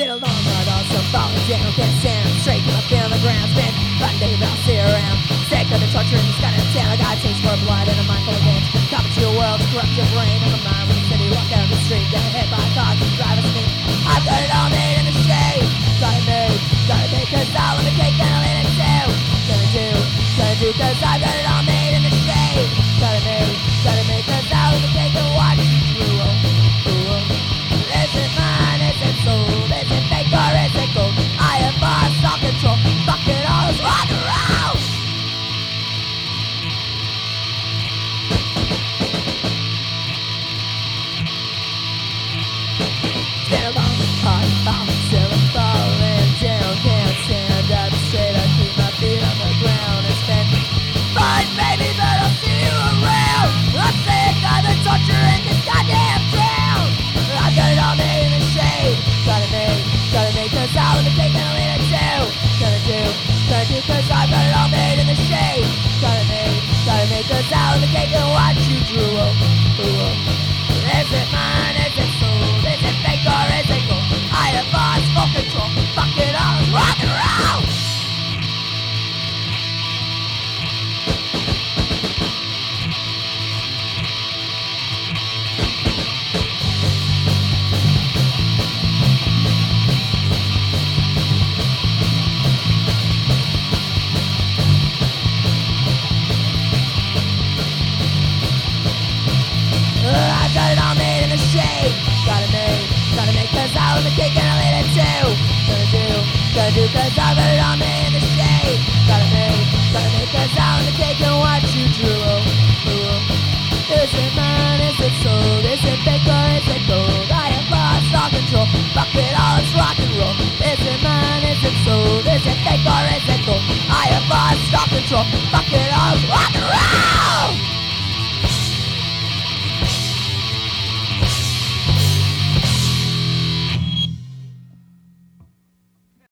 Did a long ride, also falling down. Can't stand up straight, cause I feel on the ground. Spin, fun day, but I'll see you around. Sick of the torture in this kind of town. I got a taste for blood and a mind full of games. Come into your world, corrupt your brain. I'm a mind with the city, walk down the street. Get hit by cars and drive us me. I've got it all made in the shade. Got it made, cause I'll let me cake and I'll eat it too. Gonna do, cause I've got it all made in the shade. Got it made, cause I'll let me cake and watch you drool. Is it mine, is it sold? Is it fake or is it gold? I have lost all control. Fuck it all, let's rock and roll. It's been a long, hard fall, still I'm falling down. Can't stand up straight, I keep my feet on the ground. It's been fun, baby, but I'll see you around. I'm sick of the torture in this goddamn town. I've got it all made in the shade. Got it made, cause I'll let me cake and I'll eat it too. Gonna do, cause I've got it all made in the shade. Got it made, cause I'll let me cake and watch you drool. Is it mine, is it sold? Is it fake or is it gold? I have lost full control. Fuck it all, let's rock and roll. I've got it all made in the shade. Got it made, cause I'll let me cake and I'll eat it too. Gonna do, cause I've got it all made in the shade. Got it made, cause I'll let me cake and watch you drool. Is it mine, is it sold? Is it fake or is it gold? I have lost all control. Fuck it all, let's rock and roll. Is it mine, is it sold? Is it fake or is it gold? I have lost all control. Fuck it all, let's rock and roll.